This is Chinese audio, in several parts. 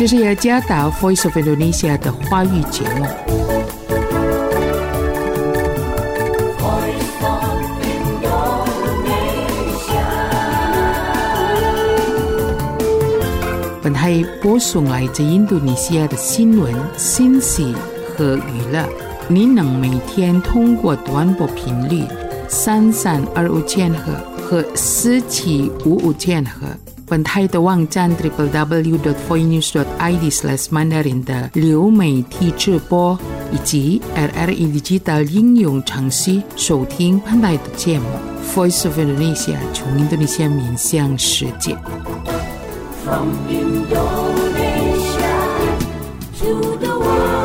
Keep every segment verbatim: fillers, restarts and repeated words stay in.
这是雅加达 Voice of Indonesia 的华语节目。本台播送来自印度尼西亚的新闻、信息和娱乐。您能每天通过短波频率三三二五千赫和四七五五千赫，本台的网站 double-u double-u double-u dot voinews dot i d slash mandarin 的流媒体直播，以及 R R I Digital 应用程序收听本台的节目。Voice of Indonesia 从印度尼西亚面向世界。From Indonesia to the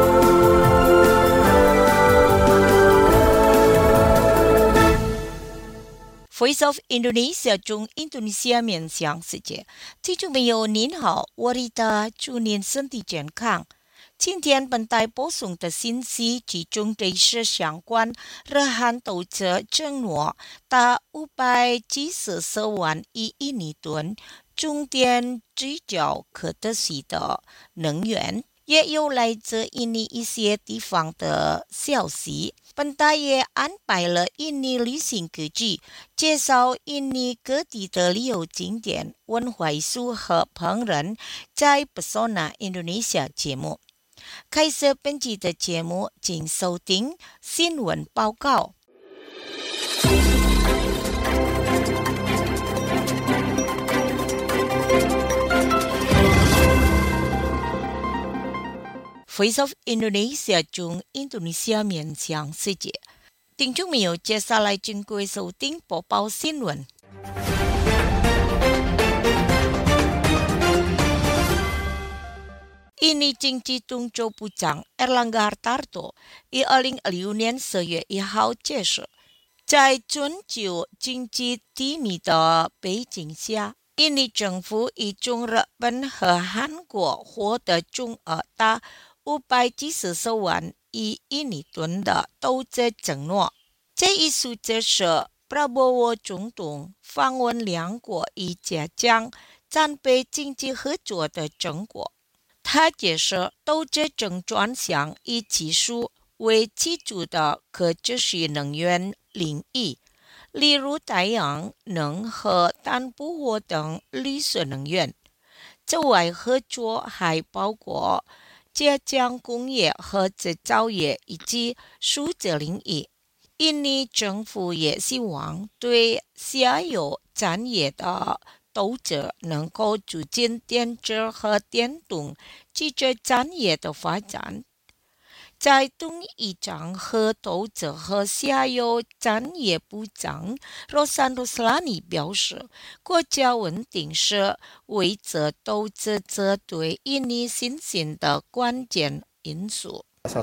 world.Voice of Indonesia 中印度尼西亚面向世界，听众朋友您好，我是的祝您身体健康。今天本台播送的信息集中的是相关日韩投资承诺达五百七十四万亿印尼吨中电聚焦可得息的能源，也有来自印尼一些地方的消息。本台也安排了印尼旅行科技，介绍印尼各地的旅游景点、文化艺术和烹饪，在 Pesona Indonesia 节目。开始本期的节目，请收听新闻报告。Voice of Indonesia 中印度尼西亚面向世界，听众朋友，接下来请各位收听播报新闻。印尼经济动作部长 Erlangga Hartarto 于二零二六年四月一号解释，在全球经济低迷的背景下，印尼政府以中日本和韩国获得总额达五百七十四万亿印尼吨的投资承诺。这一数字是 Prabowo 总统访问两国以加强战备经济合作的成果。他解释，投资正转向以技术为基础的可持续能源领域，例如太阳能和碳捕获等绿色能源。此外，合作还包括加强工业和制造业以及数字领域。印尼政府也希望对下游产业的投资能够促进电子和电动汽车产业的发展。在东议长和投资和下游产业部长 Rosan Roslani 表示，国家稳定是维持投资者对印尼信心的关键因素。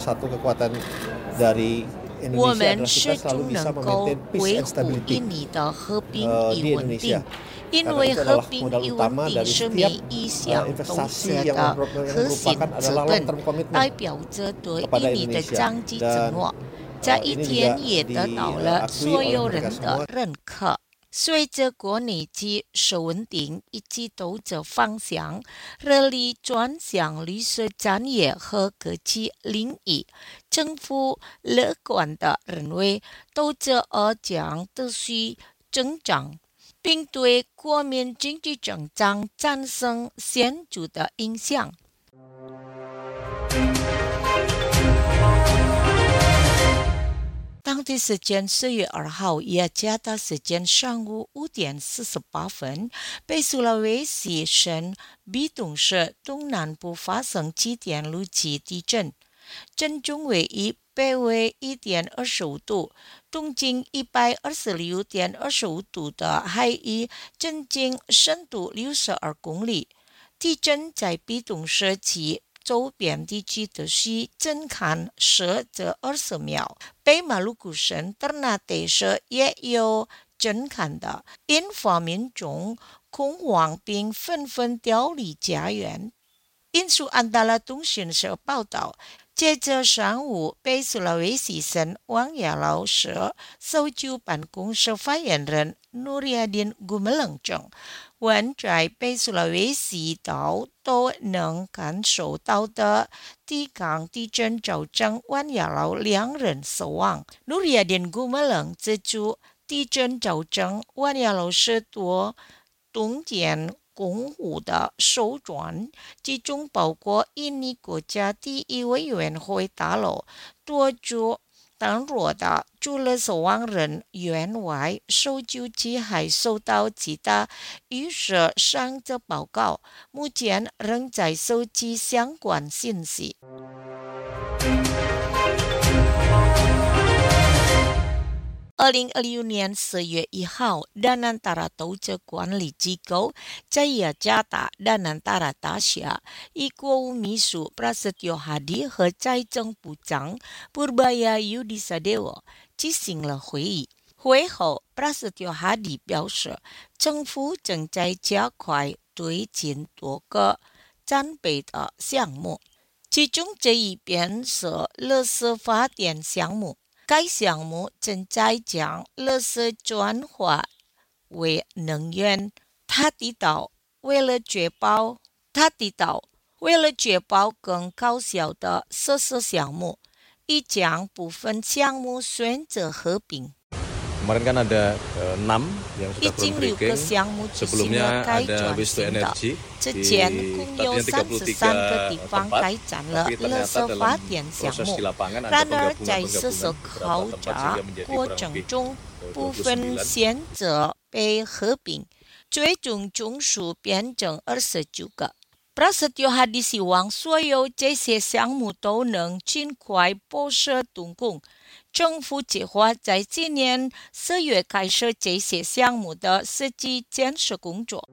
我们始终能够维护印尼的和平与稳定，因为和平与稳定是每一项投资的核心资本，代表着对印尼的长期承诺。这一天也得到了所有人的认可。随着国内及社稳定以及投资方向热力转向绿色产业和科技领域，政府乐观地认为投资额将持续增长，并对国民经济增长产生显著的影响。当地时间四月二号，雅加达时间上午五点四十八分，北苏拉威西省比东市东南部发生七点六级地震，震中为以北纬一点二十五度，东经一百二十六点二十五度的海域震惊深度六十二公里。地震在比东市及周边地区的是震撼十至二十秒，北马鲁古省特纳德市也有震撼的，引发民众恐慌并纷纷调离家园。印度安达拉通讯社报道，接着上午，北苏拉威西省王亚劳市搜救办公室发言人努里亚丁古梅冷证， 湾在北苏拉威西岛都能感受到的地港地震造成万亚楼两人死亡。努里亚电古马冷指出，地震造成万亚楼十多栋建公务的受损，其中包括印尼国家第一委员会大楼多处当落的，除了死亡人员外，搜救机还收到其他遇涉伤者报告，目前仍在收集相关信息。二零二六年四月一号，Danantara投资管理机构在雅加达 Danantara 大厦，以国务秘书 Prasetyo Hadi 和财政部长 Purbaya Yudisadewo 进行了会议。会后 Prasetyo Hadi 表示，政府正在加快推进多个战备的项目，其中这一边是垃圾发电项目。该项目正在将垃圾转化为能源。他提到，为了确保他提到，为了确保更高效的设施项目，已将部分项目选择合并。 Kemarin kan ada enam yang sudah groundbreaking. Sebelumnya ada waste to energy di tadinya tiga puluh tiga tempat, tapi ternyata dalam proses di lapangan ada penggabungan-penggabungan beberapa tempat sehingga menjadi kurang lebih dua puluh sembilan. 被合并，最终总数变成二十九个。Prasetyo Hadi 希望所有这些项目都能尽快博设动工。政府计划在今年四月开始这些项目的实际建设工作。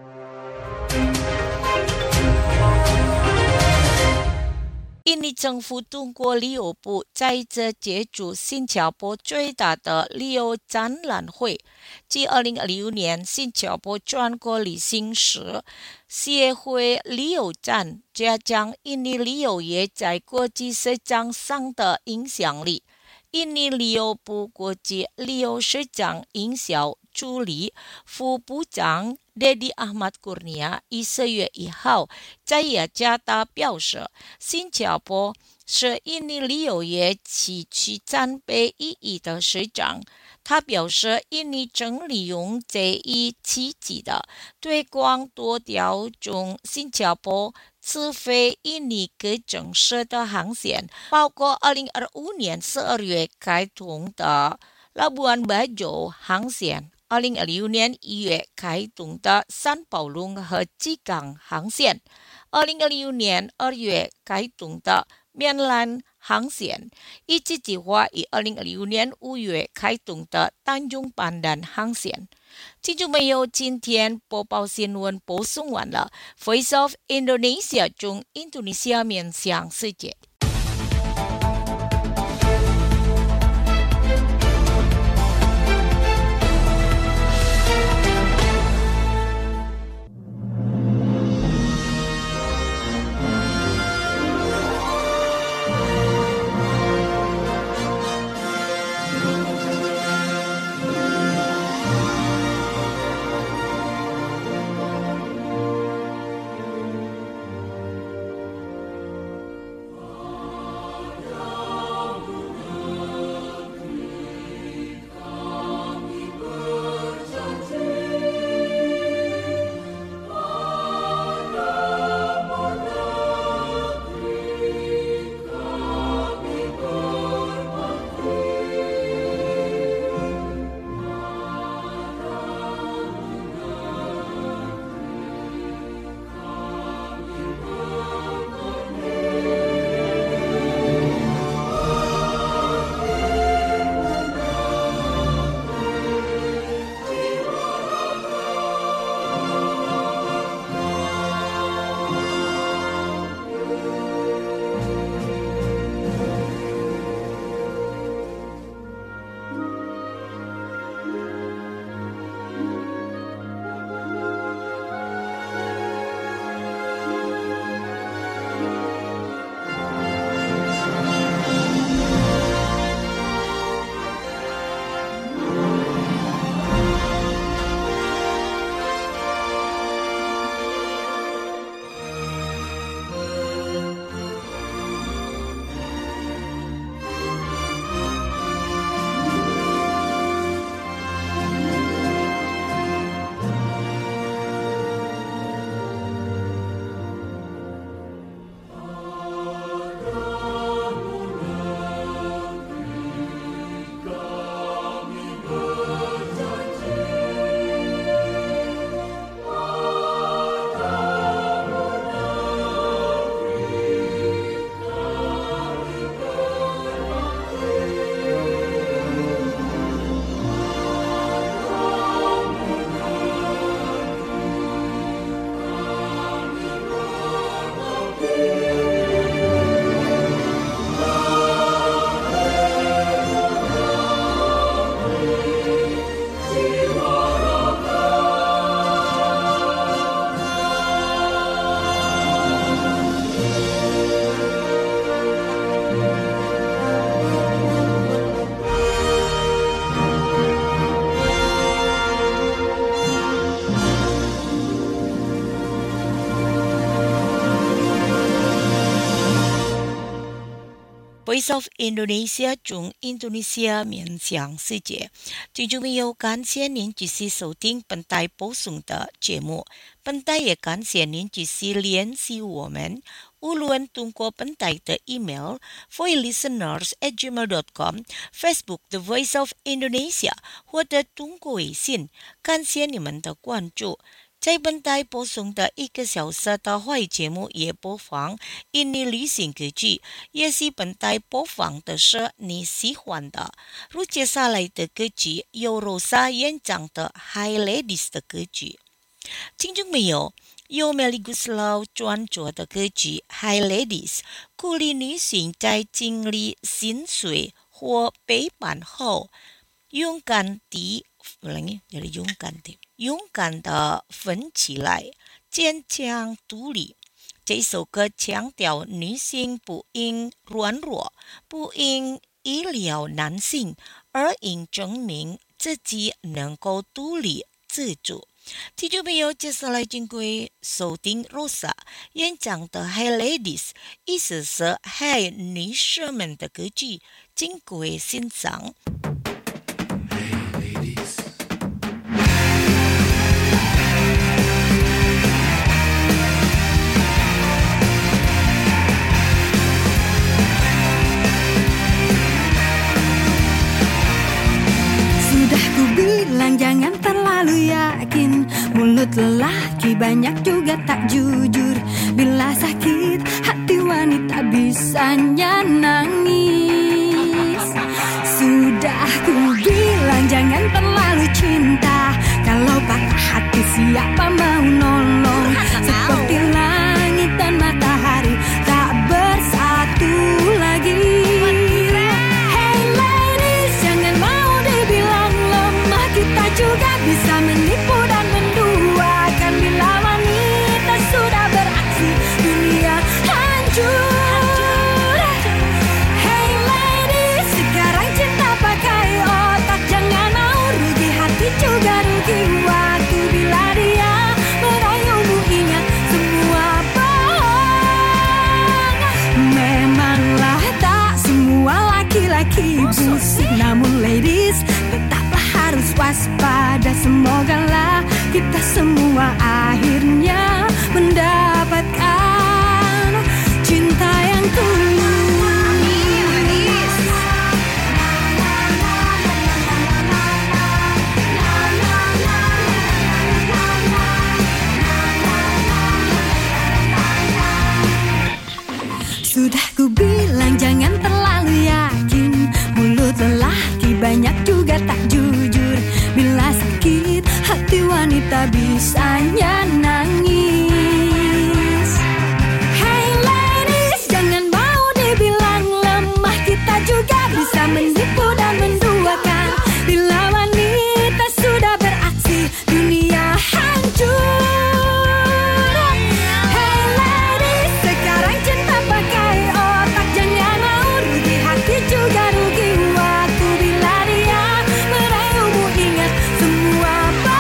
印尼政府通过旅游部在这接触新加坡最大的旅游展览会，即二零二六年新加坡全国旅行社协会旅游展，加强印尼旅游业在国际市场上的影响力。印尼旅游部国际旅游市场营销助理副部长 Dedi Ahmad Kurnia 于四月一号在雅加达表示，新加坡是印尼旅游业极具战备意义的市场。他表示，印尼正利用这一契机的推广多条中新加坡自费印尼各城市的航线，包括二零二五年十二月开通的Labuan Bajo 航线，二零二六年一月开通的三宝龙和吉港航线，二零二六年二月开通的棉兰航线，以及计划于二零二六年五月开通的丹中班丹航线。听众朋友，今天播报新闻播送完了。Voice of Indonesia 中印度尼西亚面向世界。 Voice of Indonesia 中印度尼西亚面向世界。听众朋友，感谢您继续收听本台播送的节目。本台也感谢您继续联系我们，无论通过本台的 email voicelisteners at gmail dot com、Facebook The Voice of Indonesia， 或者通过微信。感谢你们的关注。在本台播送的一个小时的华语节目也播放印尼流行歌曲，也是本台播放的是你喜欢的。如接下来的歌曲由 Rosa 演唱的 Hi Ladies 的歌曲。听众朋友，由 Melly Guslau 创作的歌曲 Hi Ladies 鼓励女性在经历心碎或背叛后，勇敢地勇敢地勇敢地奋起来，坚强独立。这首歌强调女性不应软弱，不应依赖男性，而应证明自己能够独立自主。听众朋友，接下来经过收听 Rosa 演唱的 Hi Ladies， 意思是 Hi 女士们的歌曲，经过欣赏。 Bilang jangan terlalu yakin, mulut lelaki banyak juga tak jujur. Bila sakit hati wanita bisanya nangis. Sudah ku bilang jangan terlalu cinta, kalau patah hati siapa mau nolong. Seperti langit dan matahari tak bersatu lagi. Juga bisa menipu dan menduakan. Bila wanita sudah beraksi, dunia hancur. Hey ladies, sekarang cinta pakai otak, jangan mau rugi hati juga rugi waktu. Bila dia merayumu ingat semua bohong. Memanglah tak semua laki-laki busuk, namun ladies tetaplah harus waspada. Semogalah kita semua akhirnya mendapatkan cinta yang tulus. Sudah ku bilang jangan terlalu yakin, mulut lelaki banyak juga tak jujur. Bila sakit hati wanita bisanya nangis. Hey ladies, jangan mau dibilang lemah, kita juga bisa menipu dan menduakan. Bila wanita sudah beraksi, dunia hancur. Hey ladies, sekarang cinta pakai otak, jangan mau rugi hati juga rugi waktu. Bila dia merayumu ingat semua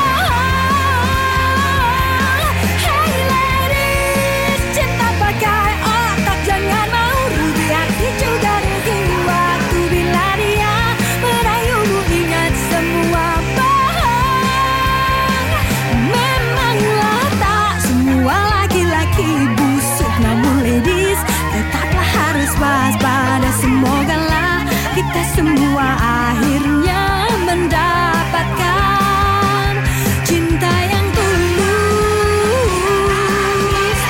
bohong. Hey ladies, cinta pakai otak, jangan mau rugi hati juga rugi waktu. Bila dia merayumu ingat semua bohong. Memanglah tak semua laki-laki busuk, namun ladies tetaplah harus waspada. Semogalah kita semua akhirnya mendapatkan cinta yang tulus.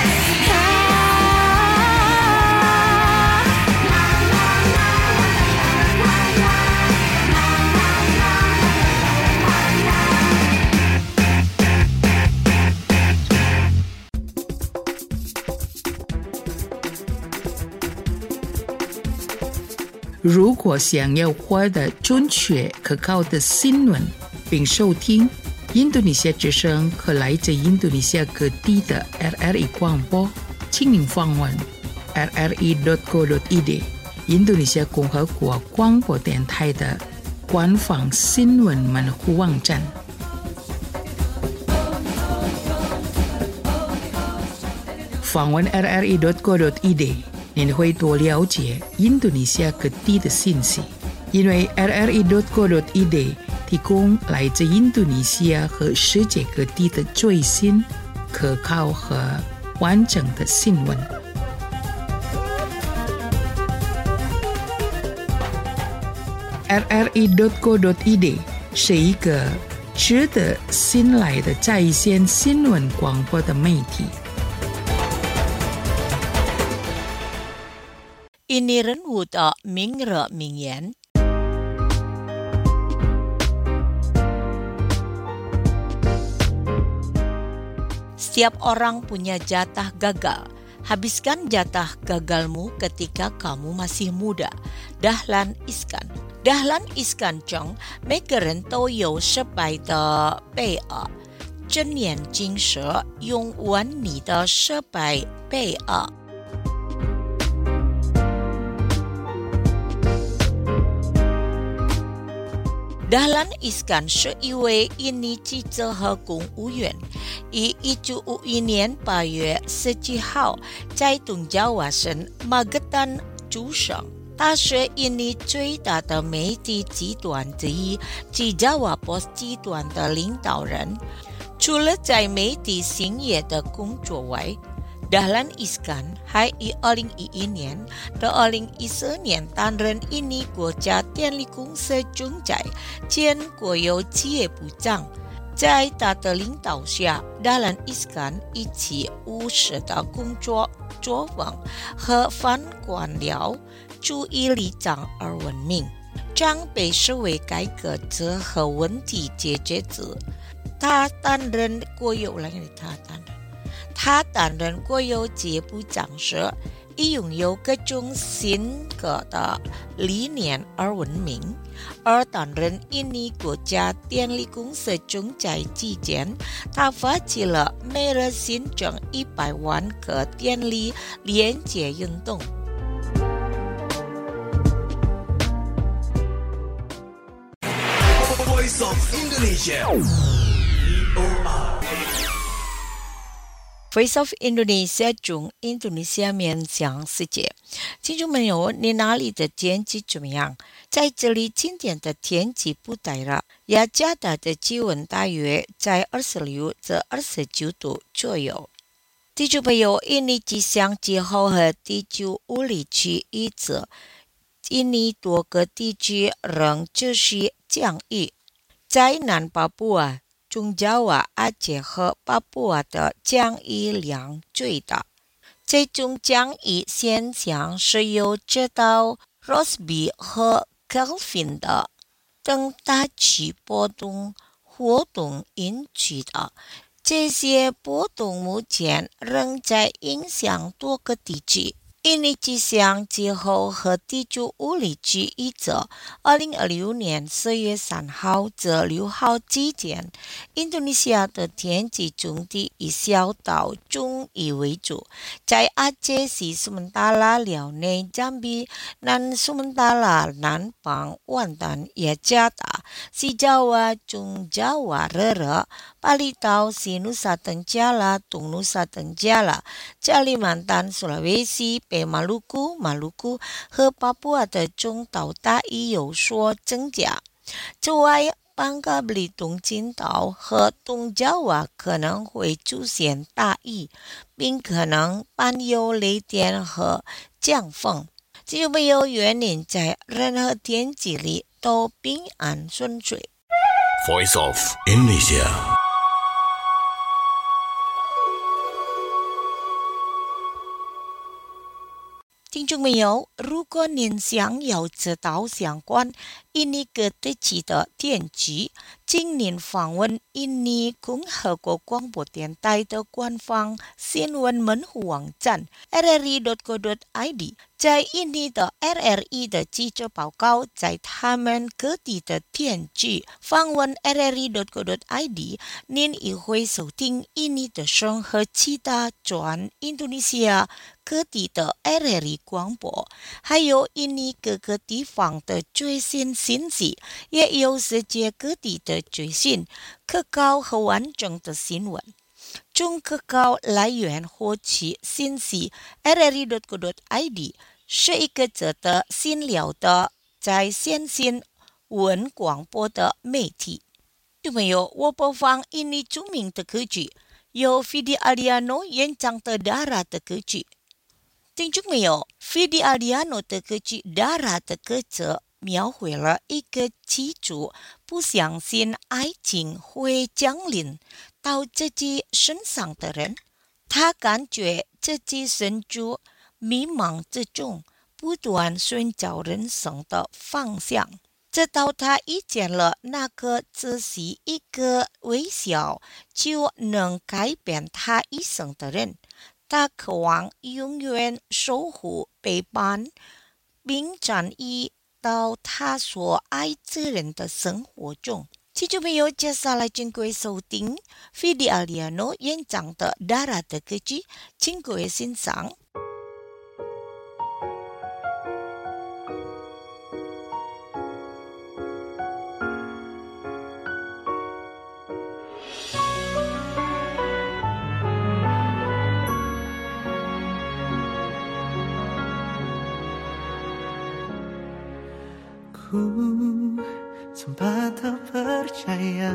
Ha. 如果想要获得准确可靠的新闻，并收听印度尼西亚之声和来自印度尼西亚各地的 R R I 广播，请您访问 r r i dot co dot i d 印度尼西亚共和国广播电台的官方新闻门户网站。访问 r r i dot co dot i d 您会多了解印度尼西亚各地的信息。因为 r r i dot co dot i d 提供来自印度尼西亚和世界各地的最新、可靠和完整的新闻。r r i dot co dot i d 是一个值得信赖的在线新闻广播的媒体。 印尼人物的名人名言。Setiap orang punya jatah gagal. Habiskan jatah gagalmu ketika kamu masih muda. Dahlan Iskan. Dahlan Iskan 中，每个人都有失败的备案。睁眼金蛇，用完你的失败备案。Dahlan Iskan 是一位印尼记者和公务员，于一九五一年八月十七号在东爪哇省马格丹出生。他是印尼最大的媒体集团之一，即 Java Post 集团的领导人。除了在媒体行业的工作外，Dahlan Iskan 还于二零一一年到二零一四年担任印尼国家电力公司总裁兼国有企业部长。在他的领导下 Dahlan Iskan 一起务实的工作作风和反官僚主义立场而闻名，常被视为改革者和问题解决者。他担任国有来他担任他担任国有企业部长时，以拥有各种新格的理念而闻名。而担任印尼国家电力公司总裁期间，他发起了每日新增一百万个电力连接运动。 Voice of Indonesia Voice of Indonesia 中，印度尼西亚面向世界。听众朋友，你那里的天气怎么样？在这里，今天的天气不太热，雅加达的气温大约在二十六至二十九度左右。听众朋友，印尼气象气候和地球物理区预测，印尼多个地区仍继续降雨，在南巴布亚、中爪哇、阿杰和巴布亚的降雨量最大。这种降雨现象是由知道 Rossby 和 Kelvin 的等大气波动活动引起的。这些波动目前仍在影响多个地区。印尼气象气候和地球物理区预测，二零二六年四月三号至六号之间，印度尼西亚的天气总体以小到中雨为主。在阿杰西、苏门答腊、辽内、jam比、南苏门答腊、南邦、万丹、雅加达、西爪哇、中爪哇热热、巴厘岛、西努沙登加拉、东努沙登加拉、加里曼丹、苏拉威西、北马鲁库、马鲁库和巴布亚的中岛大雨有所增加。此外，班加比东金岛和东爪哇可能会出现大雨，并可能伴有雷电和降风。只有没有愿您在任何天气里都平安顺遂。 Voice of Indonesia。 听众朋友，如果您想要知道相关印尼各地区的天气，请您访问印尼共和国广播电台的官方新闻门户网站 r r i dot co dot i d。在印尼的 R R I 的记者报告，在他们各地的天气。访问 r r i dot co dot i d， 您也会收听印尼的声和其他转印度尼西亚各地的 R R I 广播，还有印尼各个地方的最新信息，也有世界各地的最新、可靠和完整的新闻。 中科高来源获取信息 r r i dot co dot i d 是一个值得信聊的在线新闻广播的媒体。有没有我播放印尼著名的歌剧，由 Vidi Aldiano 演唱的《Darah》的歌剧。听众没有 Vidi Aldiano 的歌剧《Darah》的歌词描绘了一个妻主不相信爱情会降临到自己身上的人，他感觉自己身处迷茫之中，不断寻找人生的方向，直到他遇见了那个只是一个微笑就能改变他一生的人。他渴望永远守护陪伴并参与到他所爱之人的生活中。听众朋友，接下来请各位收听 Vidi Aldiano 演唱的《Darah》的歌曲，请各位欣赏。 Ku sempat tak percaya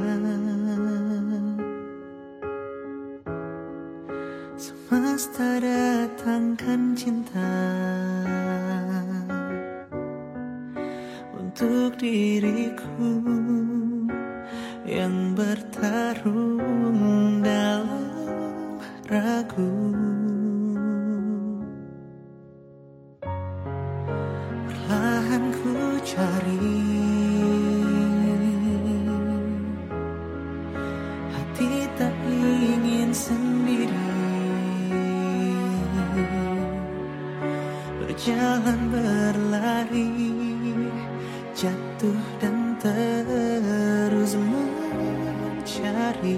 semesta datangkan cinta untuk diriku yang bertarung dalam ragu. Perlahan ku cari hati tak ingin sendiri, berjalan berlari, jatuh dan terus mencari,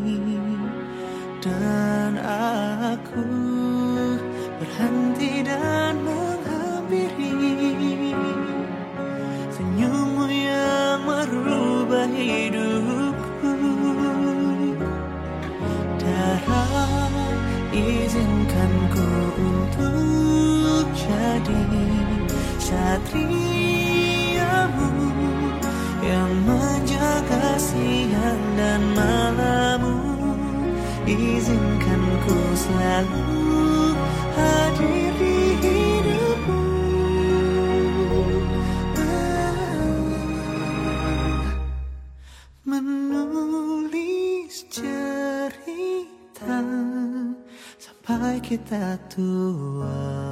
dan aku berhenti dan menghampiri senyummu yang merubah hidupku. Darah, izinkan ku untuk jadi satriamu yang menjaga siang dan malammu. Izinkan ku selalu hadir di hidupmu, menulis cerita sampai kita tua.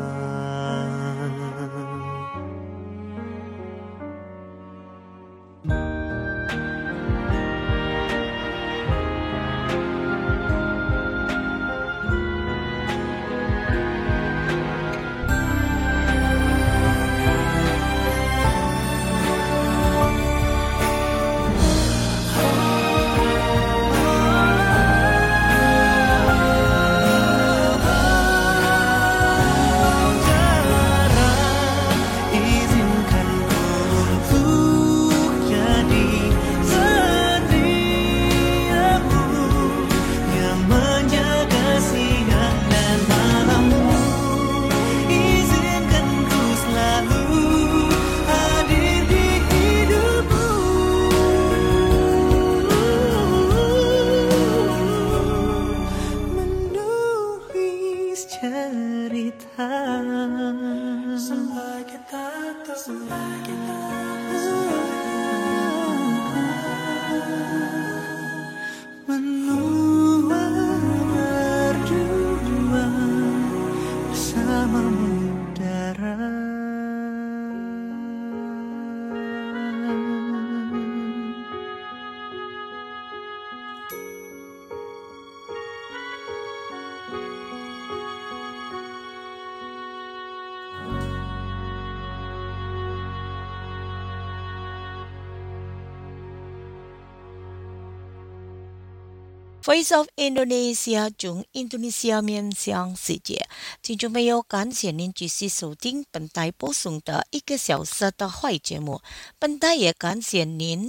Voice of Indonesia 中 Indonesia 面向世界，听众朋友，感谢您继续收听本台播送的一个小时的坏节目。本台也感谢您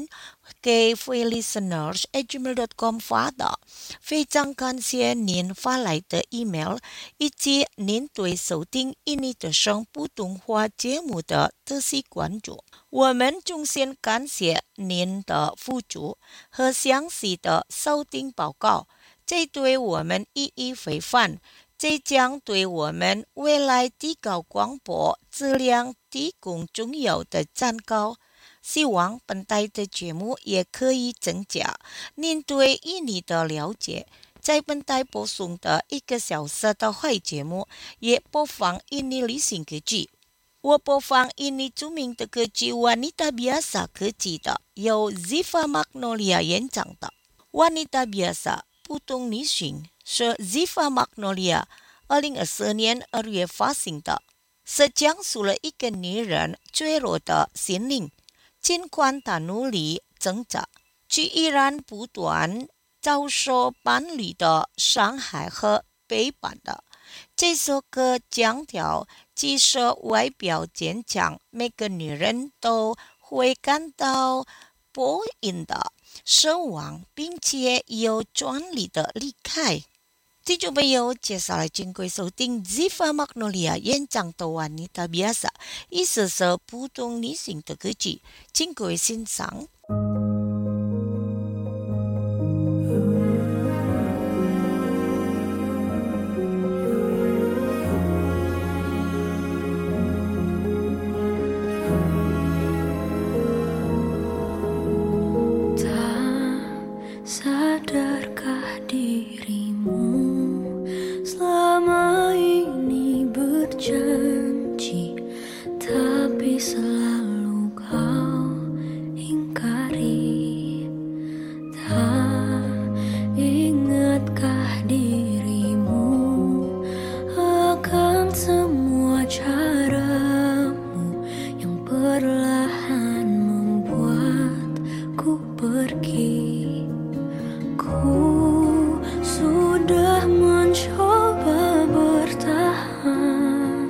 给 free listeners at gmail dot com 发的。非常感谢您发来的 email 以及您对收听印尼的声普通话节目的仔细关注。我们衷心感谢您的付出和详细的收听报告，这对我们意义非凡，这将对我们未来提高广播质量提供重要的参考。希望本台的节目也可以增加您对印尼的了解。在本台播送的一个小时的会节目，也播放印尼旅行歌曲。我播放印尼著名的歌曲《Wanita Biasa》歌曲的，由 Ziva Magnolia 演唱的。Wanita Biasa 普通女性是 Ziva Magnolia 二零二四年二月发行的，是讲述了一个女人脆弱的心灵，尽管她努力挣扎，却依然不断遭受伴侣的伤害和背叛的。这首歌强调，即使外表坚强，每个女人都会感到不应的失望，并且有权利的离开。听众朋友，接下来请各位收听 Ziva Magnolia 演唱的 Wanita Biasa， 一首首普通女性的歌曲，请各位欣赏。 Sadarkah dirimu selama ini berjanji, tapi selalu kau ingkari? Tak ingatkah dirimu akan semua caramu yang perlahan membuatku pergi? Ku sudah mencoba bertahan,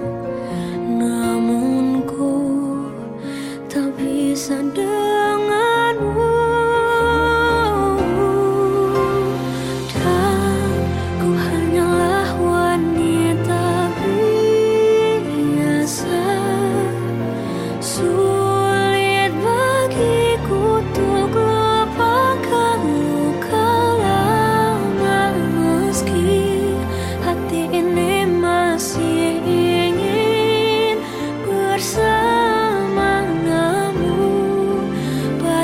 namun ku tak bisa denganmu. Dan ku hanyalah wanita biasa, sulit bagiku untuk lupakan luka. Hati ini masih ingin bersamamu.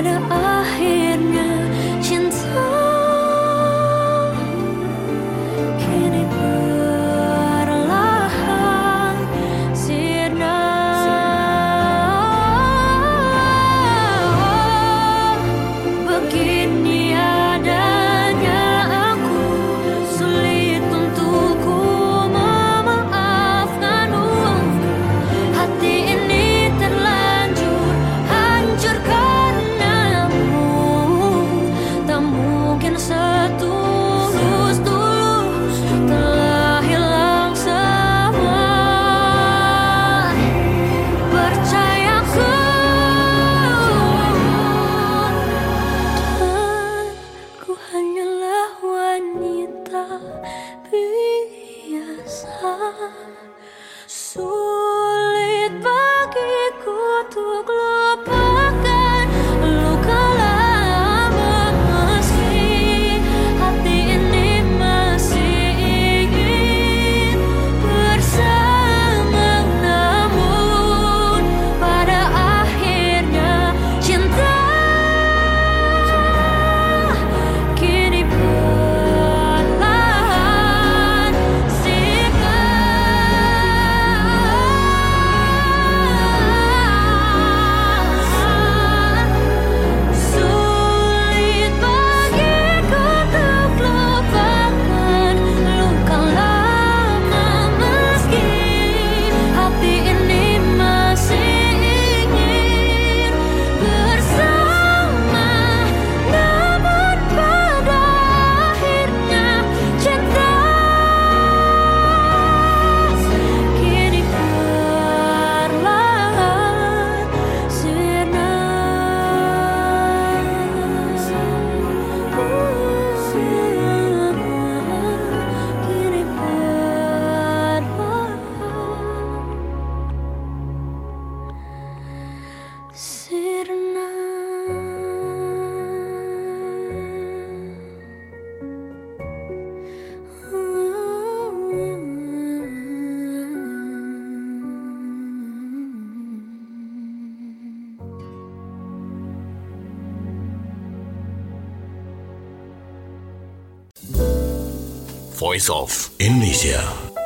Voice of Indonesia.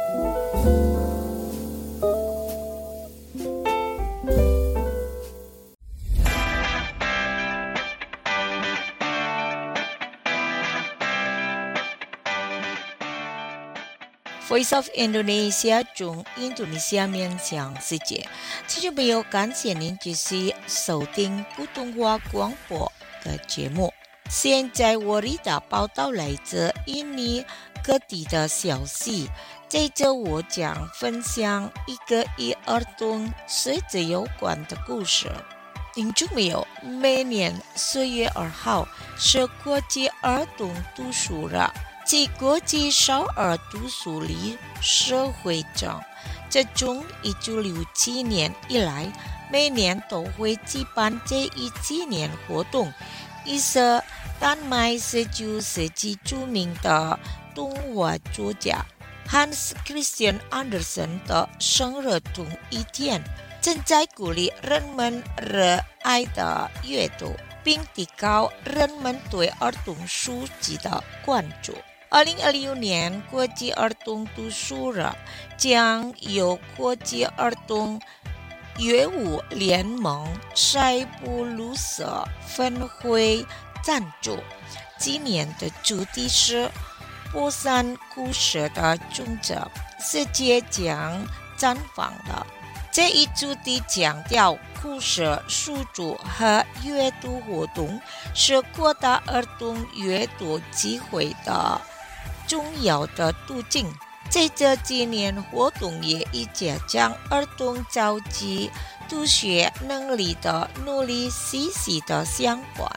Voice of Indonesia 中印度尼西亚面向世界，听众朋友，感谢您继续收听普通话广播的节目。现在我里的报道来自印尼各地的消息，接着我将分享一个与儿童睡着有关的故事。听众朋友，每年四月二号是国际儿童读书日。继国际少儿读书日社会上，自从一九六七年以来，每年都会举办这一纪念活动。也是丹麦十九世纪著名的动画作家 Hans Christian Andersen 的生日同一天，正在鼓励人们热爱的阅读，并提高人们对儿童书籍的关注。二零二六年国际儿童读书日将由国际儿童阅读联盟塞浦路斯分会赞助，今年的主题是波山故事的终结，世界将绽放了。这一主题强调故事书读和阅读活动是扩大儿童阅读机会的重要的途径。这个纪念活动也与加强儿童早期读学能力的努力息息的相关。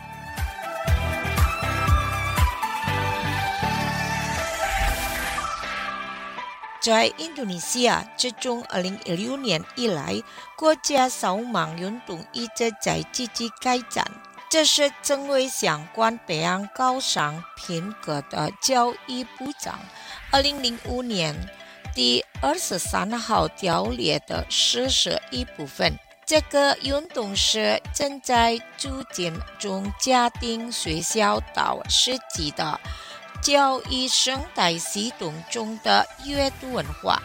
在印度尼西亚，自从二零一六年以来，国家扫盲运动一直在积极开展。这是成为相关培养高尚品格的教育部长二零零五年第二十三号条例的实施一部分。这个运动是正在促进中家庭、学校到实际的教育生态系统中的阅读文化。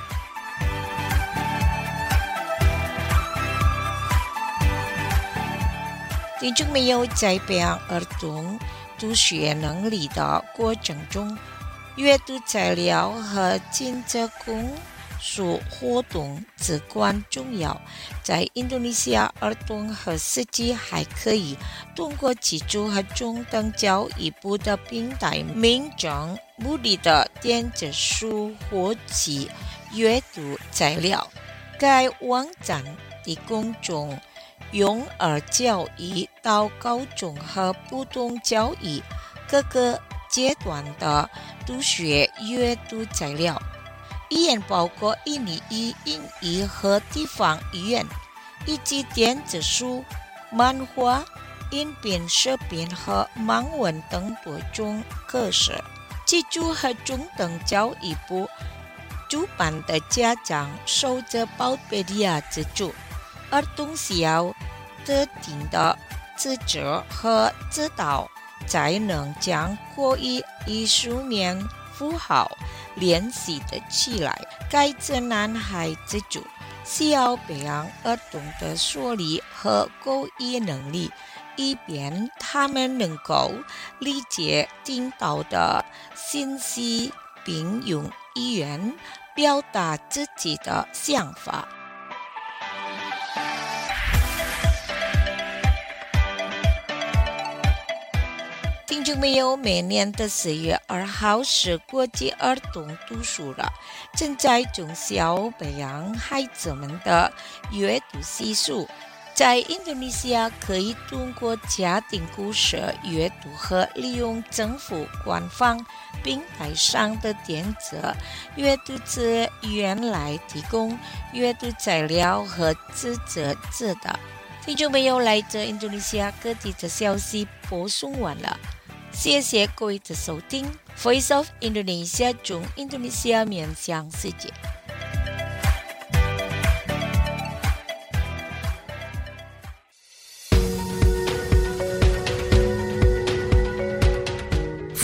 听众朋友，在培养儿童读学能力的过程中，阅读材料和亲子共书活动至关重要。在印度尼西亚，儿童和司机还可以通过基础和中等教育部的平台民政目的的电子书获取阅读材料。该网站提供中幼儿教育到高中和普通教育各个阶段的读学阅读材料，语言包括印尼语、英语和地方语言，以及电子书、漫画、音频、视频和盲文等多种格式。基础和中等教育部主办的家长守着宝贝利亚资助。儿童需要特定的资质和指导，才能将国语与书面符号联系得起来。该指南还指出，需要培养儿童的说理和口语能力，以便他们能够理解听到的信息，并用语言表达自己的想法。听众朋友，每年的四月二号是国际儿童读书日，正在从小培养孩子们的阅读习俗。在印度尼西亚，可以通过家庭故事阅读和利用政府官方平台上的电子阅读资源来提供阅读材料和自责指导。听众朋友，来自印度尼西亚各地的消息播送完了，谢谢各位的收听。Voice of Indonesia 中印度尼西亚面向世界。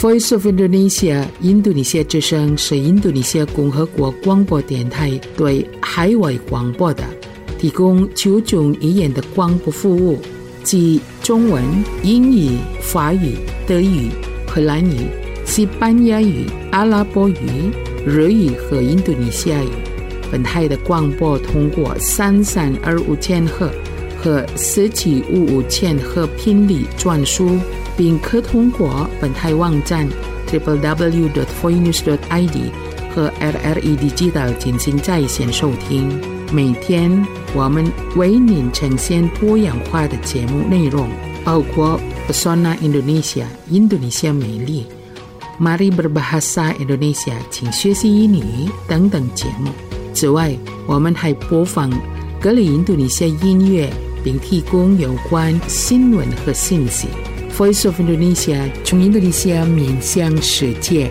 Voice of Indonesia 印度尼西亚之声是印度尼西亚共和国广播电台对海外广播的提供九种语言的广播服务，即中文、英语、法语、德语、荷兰语、西班牙语、阿拉伯语、日语和印度尼西亚语。本台的广播通过三三二五千赫和四七五五千赫频率转输，并可通过本台网站 double-u double-u double-u dot voice news dot i d 和 R R E Digital 进行在线收听。每天我们为您呈现多样化的节目内容，包括 Pesona Indonesia 印度尼西亚美丽、Mari Berbahasa Indonesia 请学习英语等等节目。此外，我们还播放各类印度尼西亚音乐，并提供有关新闻和信息。Voice of Indonesia 从印度尼西亚面向世界。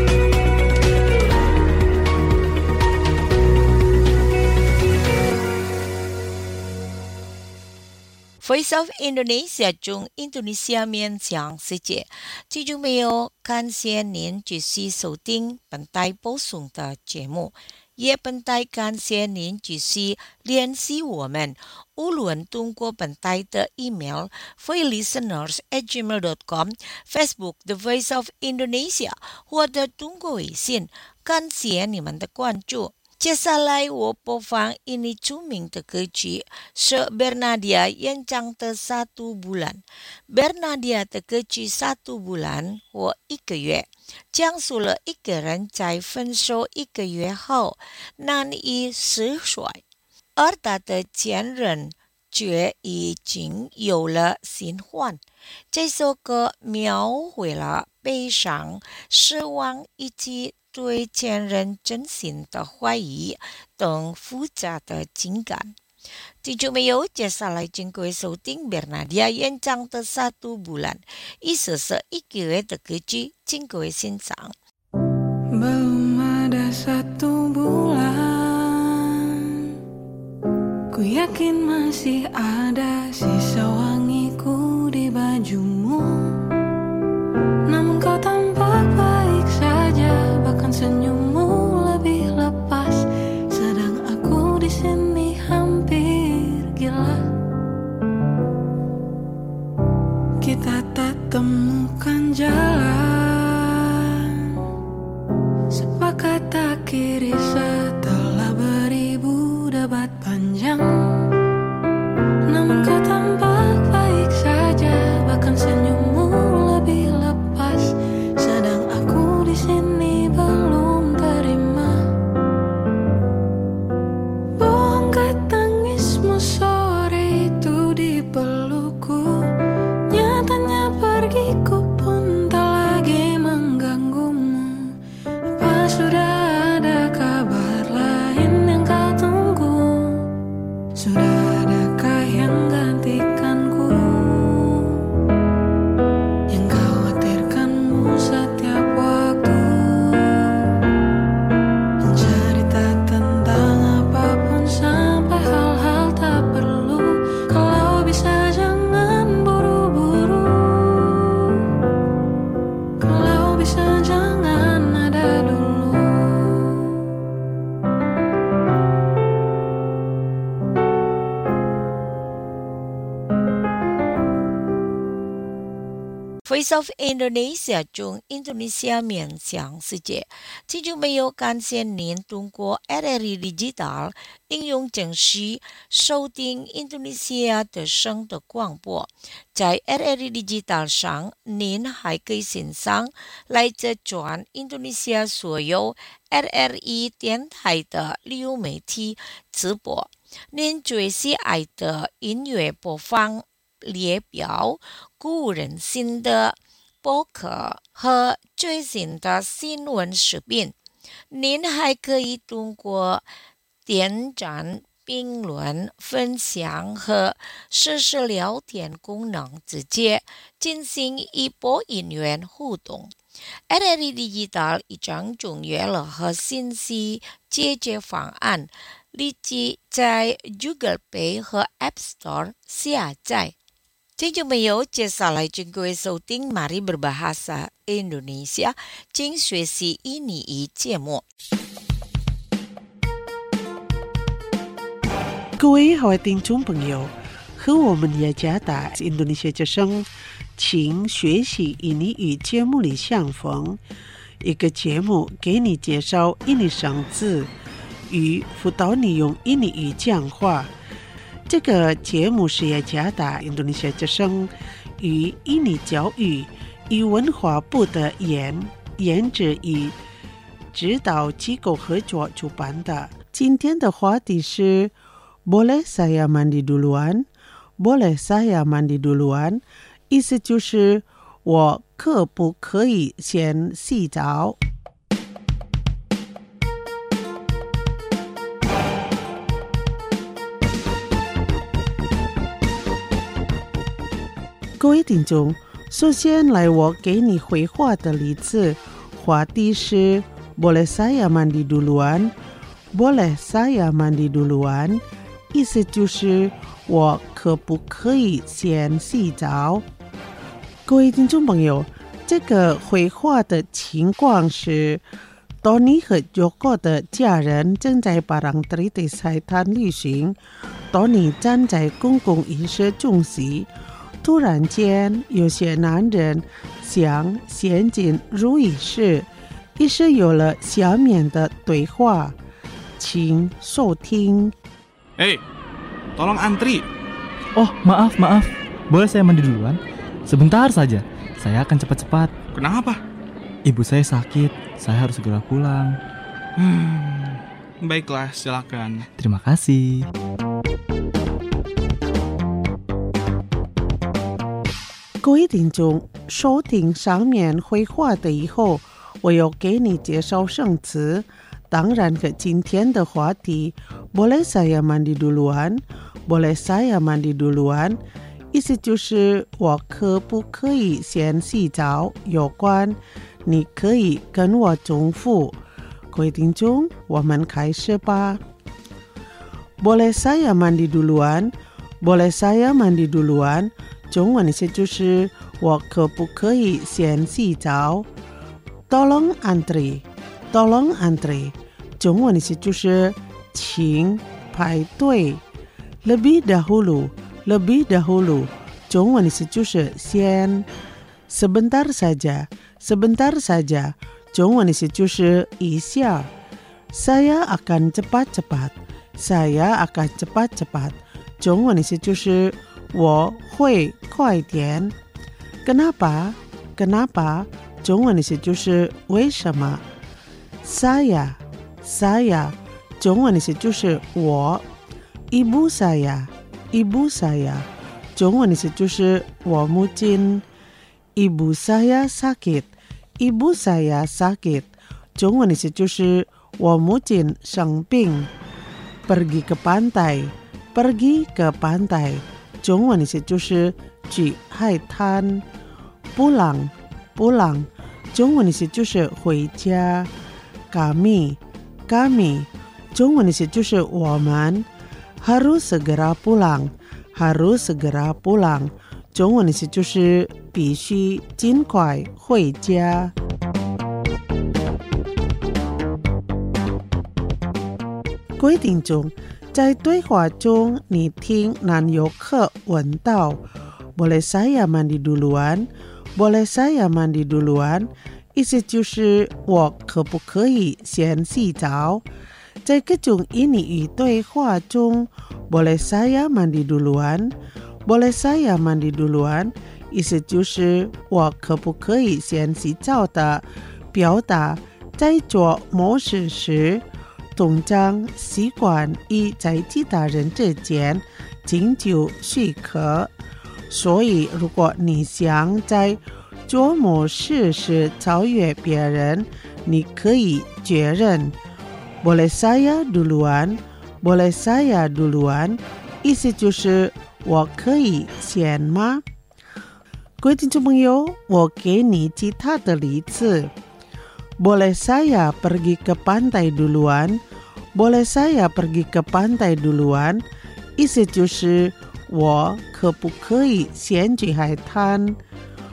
Voice of Indonesia 中印度尼西亚面向世界，听众朋友，感谢您继续收听本台播送的节目。也本台感谢您继续联系我们，无论通过本台的 email voice listeners at gmail dot com、Facebook The Voice of Indonesia 或者通过微信，感谢你们的关注。接下来我播放印尼著名的歌曲是 Bernadia 演唱的satu bulan。 Bernadia 的歌曲satu bulan 或一个月，讲述了一个人在分手一个月后难以释怀，而他的前任却已经有了新欢。这首歌描绘了悲伤、失望以及对前任真心的怀疑等复杂的情感。听众朋友，接下来请各位收听 Bernadia 演唱的satu bulan， 意思是一个月的歌曲，请各位欣赏。 Belum ada satu bulan, ku yakin masih ada sisa wangiku di bajumu. Namun kau tampak baik saja, bahkan senyummu lebih lepas, sedang aku di sini hampir gila. Kita tak temukan jalan, sepakat akhiri setelah beribu debat panjang. Namun kau tampak baik saja, bahkan senyummu lebih lepas, sedang aku di sini belum terima. Bohongkah tangismu sore itu di pelukku, nyatanya pergiku pun tak lagi mengganggumu. Apa sudah ada kabar lain yang kau tunggu? Sudah adakah yang gantikanku? Yang khawatirkanmu setiap waktu, cerita tentang apapun sampai hal-hal tak perlu. Kalau bisa jangan buru-buru, kalau bisa jangan ada dulu. Voice of Indonesia 中印度尼西亚面向世界，听众朋友，感谢您通过 R R E Digital 应用程序收听印度尼西亚的声的广播。在 R R E Digital 上，您还可以欣赏来自全印度尼西亚所有 R R E 电台的流媒体直播。您最喜爱的音乐播放列表、鼓人心的播客和最新的新闻视频。您还可以通过点赞、评论、分享和实时聊天功能直接进行一波音乐互动。R R E Digital 一张中娱乐和信息解决方案，立即在 Google Play 和 App Store 下载。听众朋友，接下来请各位收听 Mari Berbahasa Indonesia 精学习印尼语节目。 各位好的听众朋友，和我们雅加达 Indonesia 之声请学习印尼语节目里相逢，一个节目给你介绍印尼生字与辅导你用印尼语讲话。这个节目是雅加达 Indonesia 之声与印尼教育与文化部的研研制与指导机构合作主办的。今天的话题是Boleh saya mandi duluan? Boleh saya mandi duluan? 意思就是我可不可以先洗澡？各位听众，首先来我给你回话的例子，话题是 Boleh saya mandi duluan? Boleh saya mandi duluan?意思就是我可不可以先洗澡？各位听众朋友，这个回话的情况是Tony 和 Joko 的家人正在Parangtritis的海滩旅行。Tony 站在公共浴室中洗，突然间有些男人想先进入浴室，于是有了下面的对话，请收听。 Eh, tolong antri. Oh, maaf, maaf. Boleh saya mandi duluan? Sebentar saja. Saya akan cepat-cepat. Kenapa? Ibu saya sakit. Saya harus segera pulang. Hmm, baiklah, silakan. Terima kasih. 各位听众，收听上面绘画的以后，我要给你介绍生词。当然和今天的话题 Boleh saya mandi duluan? Boleh saya mandi duluan? 意思就是我可不可以先洗澡有关，你可以跟我重复。各位听众，我们开始吧。Boleh saya mandi duluan? Boleh saya mandi duluan? 中文意思就是我可不可以先洗澡 Tolong antri Tolong antri 中文意思就是请排队 Lebih dahulu Lebih dahulu 中文意思就是先 Sebentar saja Sebentar saja 中文意思就是一下 Saya akan cepat-cepat Saya akan cepat-cepat 中文意思就是我会快点 Kenapa? Kenapa? 中文意思就是为什么 Saya Saya 中文意思就是我 Ibu saya Ibu saya 中文意思就是我母亲 Ibu saya sakit Ibu saya sakit 中文意思就是我母亲生病 Pergi ke pantai Pergi ke pantai 中文意思就是去海滩 Pulang Pulang 中文意思就是回家 Kami Kami 中文意思就是我们 Harus segera pulang Harus segera pulang 中文意思就是必须尽快回家。各位听众，在对话中你听男游客问道 Boleh saya mandi duluan? Boleh saya mandi duluan? 意思就是我可不可以先洗澡？在各种印尼语对话中 Boleh saya mandi duluan? Boleh saya mandi duluan? 意思就是我可不可以先洗澡的表达在做某事时通常习惯以在其他人之间请求许可，所以如果你想在做某事时超越别人，你可以确认 Boleh saya duluan? Boleh saya duluan? 意思就是我可以先吗？各位听众朋友，我给你其他的例子。Boleh saya pergi ke pantai duluan? Boleh saya pergi ke pantai duluan? 意思就是我可不可以先去海滩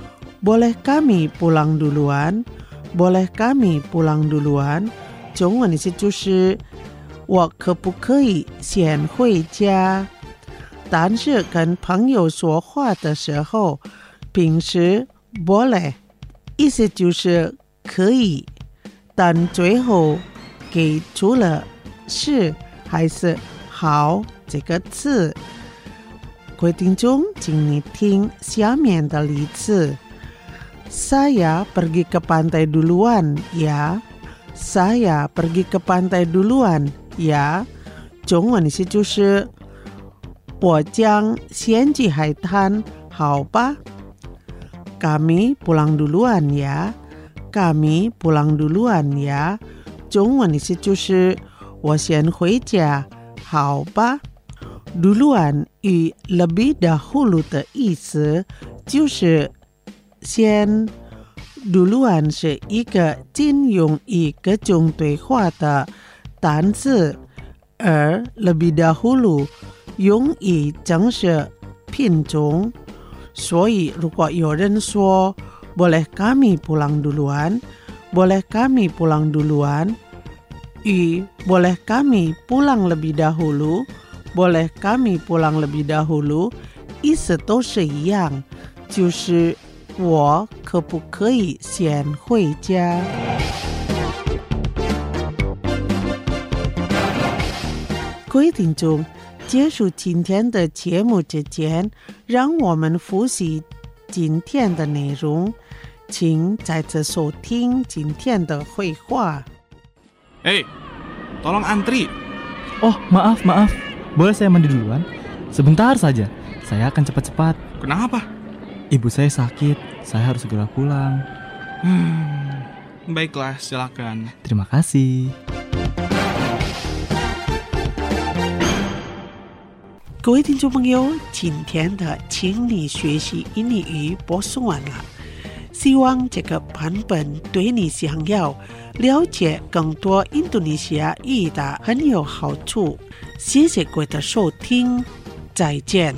boleh kami pulang duluan boleh kami pulang duluan中文意思就是我可不可以先回家但是跟朋友说话的时候平时 boleh 意思就是可以但最后给出了是还是好这个字各位听众请你听下面的例子 Saya pergi ke pantai duluan ya Saya pergi ke pantai duluan ya 中文意思就是我将先去海滩好吧 Kami pulang duluan ya Kami pulang duluan ya 中文意思就是我先回家好吧 Duluan 与 lebih dahulu 的意思就是先 Duluan 是一个仅用于各种对话的单字而 lebih dahulu 用于正式品种所以如果有人说 boleh kami pulang duluan boleh kami pulang duluan 与 boleh kami pulang lebih dahulu boleh kami pulang lebih dahulu 意思都是一样就是我可不可以先回家各位听众结束今天的节目之前让我们复习今天的内容请再次收听今天的绘画 Hei, tolong antri. Oh, maaf, maaf. Boleh saya mandi duluan? Sebentar saja. Saya akan cepat-cepat. Kenapa? Ibu saya sakit. Saya harus segera pulang. Hmm, baiklah, silakan. Terima kasih. 各位听众朋友，今天的请你学习印尼语播送完了。希望这个版本对你想要了解更多印度尼西亚语的很有好处。谢谢各位的收听，再见。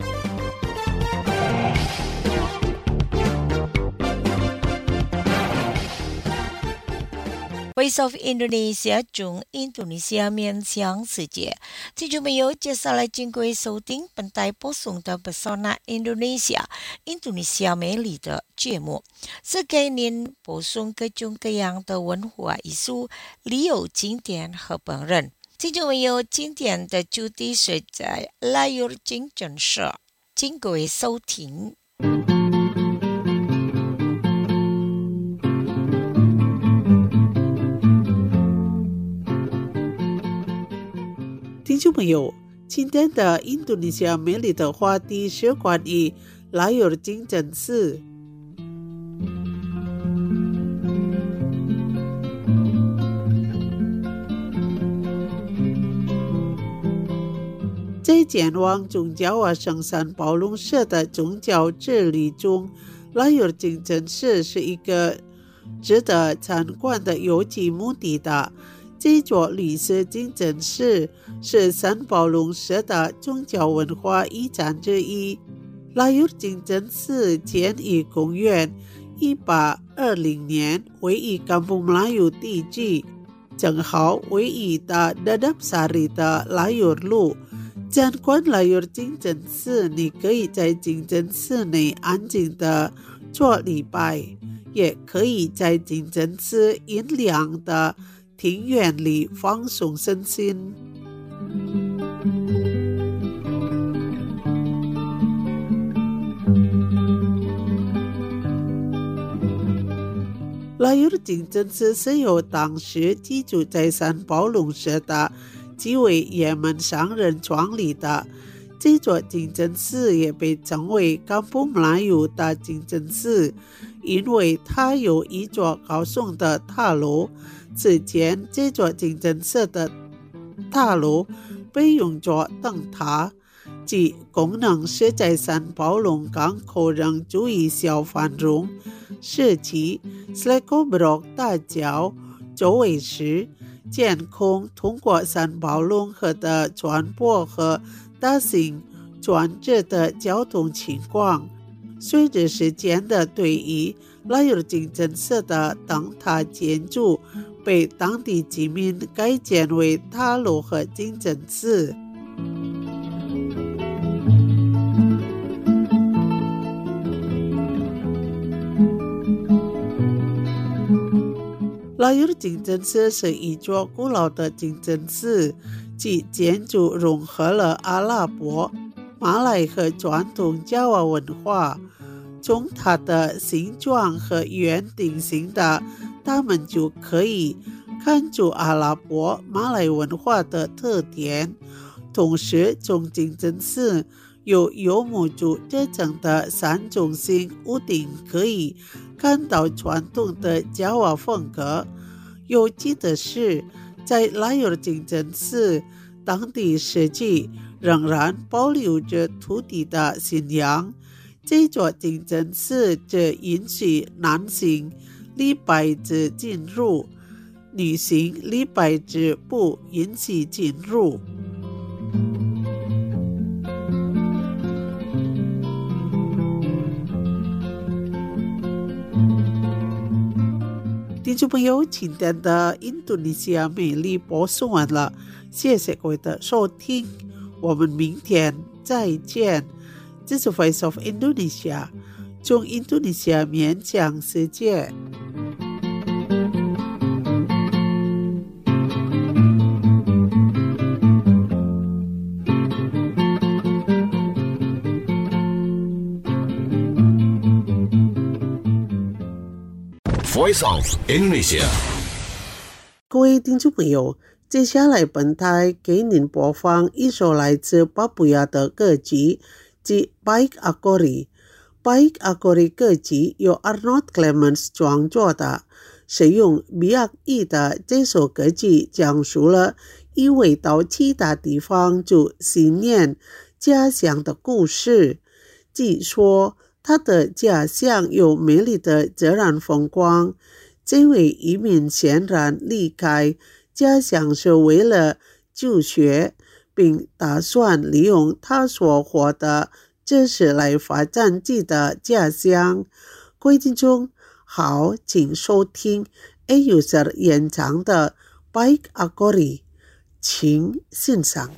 Voice of Indonesia 中印度尼西亚面向世界听众朋友接下来经过收听本台播送的 Pesona Indonesia 印度尼西亚美丽的节目是给您播送各种各样的文化艺术旅游景点和本人听众朋友今天的主题是在 Layur Cincin社请各位收听听众朋友，今天的印度尼西亚美丽的话题是关于 Layur Cincin社。在前往宗教啊圣山宝龙社的宗教之旅中 Layur Cincin社是一个值得参观的游记目的地。这座历史精神寺是三宝龙社的宗教文化遗产之一。Layur Cincin寺建于公元一八二零年，位于Kampung Melayu地区，正好位于的 Dadapsari 的 Layur 路。参观 Layur Cincin寺，你可以在精神寺内安静的做礼拜，也可以在精神寺阴凉的庭院里放松身心。Layur Cincin寺是由当时居住在三宝龙社的几位也门商人创立的。这座精神寺也被称为 Kampung Melayu 的精神寺，因为它有一座高耸的塔楼。此前这座精神寺的塔楼被用作灯塔，其功能是在三宝龙港口仍处于小繁荣时期 Seleko-Berok 大桥周围时，监控通过三宝龙河的船舶和大型船只的交通情况。 随着时间的推移，拉尤尔清真寺的灯塔建筑被当地居民改建为塔楼和清真寺。拉尤尔清真寺是一座古老的清真寺，其建筑融合了阿拉伯、马来和传统加瓦文化。从它的形状和圆顶形的，它们就可以看出阿拉伯、马来文化的特点。同时，从清真寺有游牧族这层的三重形屋顶可以看到传统的加瓦风格。有趣的是，在拉尤尔清真寺，当地实际仍然保留着土地的信仰。这座清真寺只允许男性礼拜者进入，女性礼拜者不允许进入。听众朋友，今天的印度尼西亚美丽播送完了，谢谢各位的收听，我们明天再见。这是 Voice of Indonesia， 从印度尼西亚面向世界。 Voice of Indonesia， 各位听众朋友，接下来本台给您播放一首来自巴布亚的歌曲，即 Baik Akori。Baik Akori 歌曲由 Arnold Clemens 创作的，使用比亚语的这首歌曲讲述了一位到其他地方去思念家乡的故事。据说他的家乡有美丽的自然风光，这位移民显然离开家乡是为了就学，并打算利用他所获得知识来发展自己的家乡。各位听众好，请收听 A User 演唱的 Baik Akori， 请欣赏。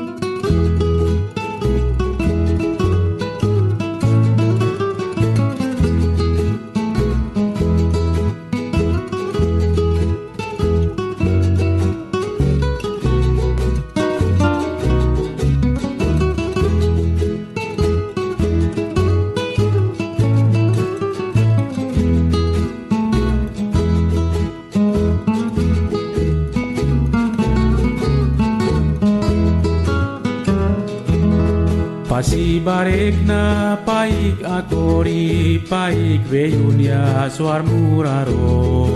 Pasibarek na paik akori, paik veyunya suar muraro.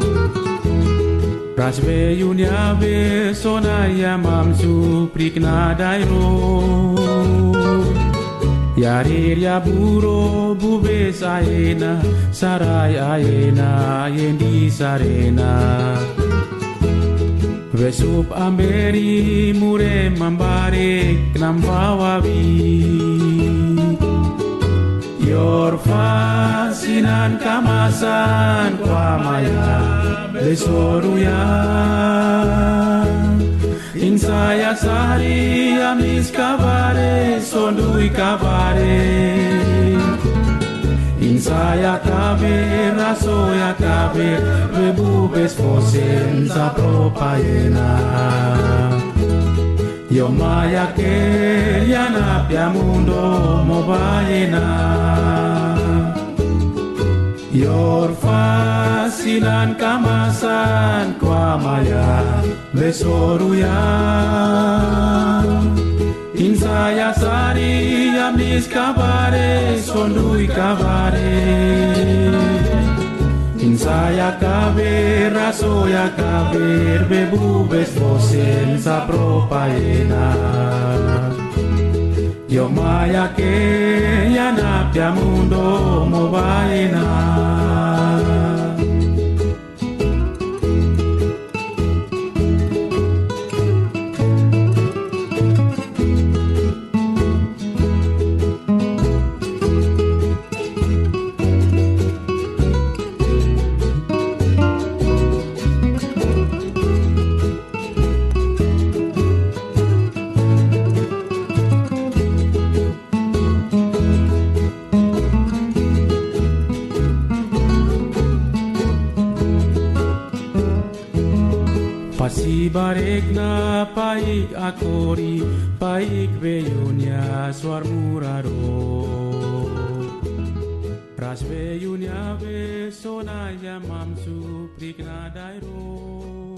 Ras veyunya ve sonaya mamsu prikna dairo. Yarir ya buro bube saena, sarai aena yendi sarena. Vesup amberi mure mambarek nampawawi. Yor fasinan kamasan kwamaya besoruya. Insaya sari amis kabare sondui kabare. Insaya kaber, rasoya kaber, rebubes fosen sa propayena. Yo maya que yana pia mundo mobayena. Yor fasinan kamasan kwamaya besoruya. Insaya sari amis kabare sondui kabare. Insaya kaber rasoya kaber bebubes vosen sa propayena. Yo maya que yana pia mundo mobayena. Ibarik na paik akori, paik beyunya suar murado. Ras beyunya be sonaya mamsu prikna dairo.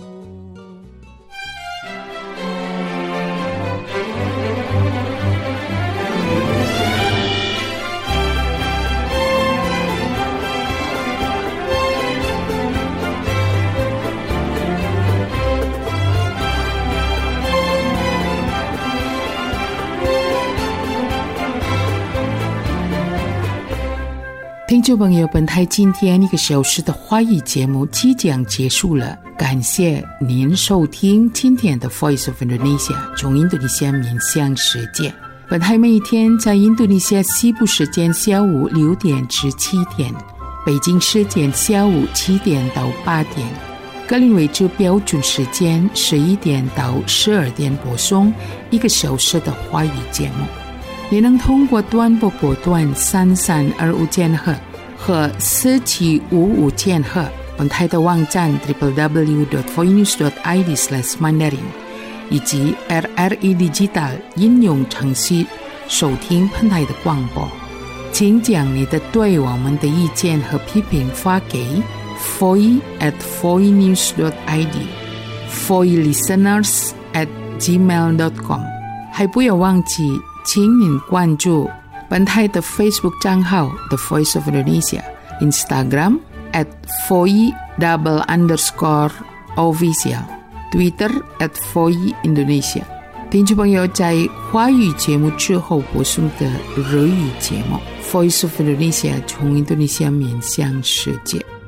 听众朋友，本台今天一个小时的华语节目即将结束了，感谢您收听今天的 Voice of Indonesia 从印度尼西亚面向世界。本台每一天在印度尼西亚西部时间下午六点至七点，北京时间下午七点到八点，格林威治标准时间十一点到十二点播送一个小时的华语节目。你能通过短波波段三三二五千赫和四七五五千赫，本台的网站 double-u double-u double-u dot voinews dot i d slash mandarin 以及 R R E Digital 应用程序收听本台的广播。请将你的对我们的意见和批评发给 voy at voinews dot i d voy listeners at gmail dot com。 还不要忘记请您关注本台的 Facebook 账号 The Voice of Indonesia， Instagram at voy double underscore official， Twitter at voy Indonesia。 听众朋友，在华语节目之后播送的日语节目 Voice of Indonesia 从印度尼西亚面向世界。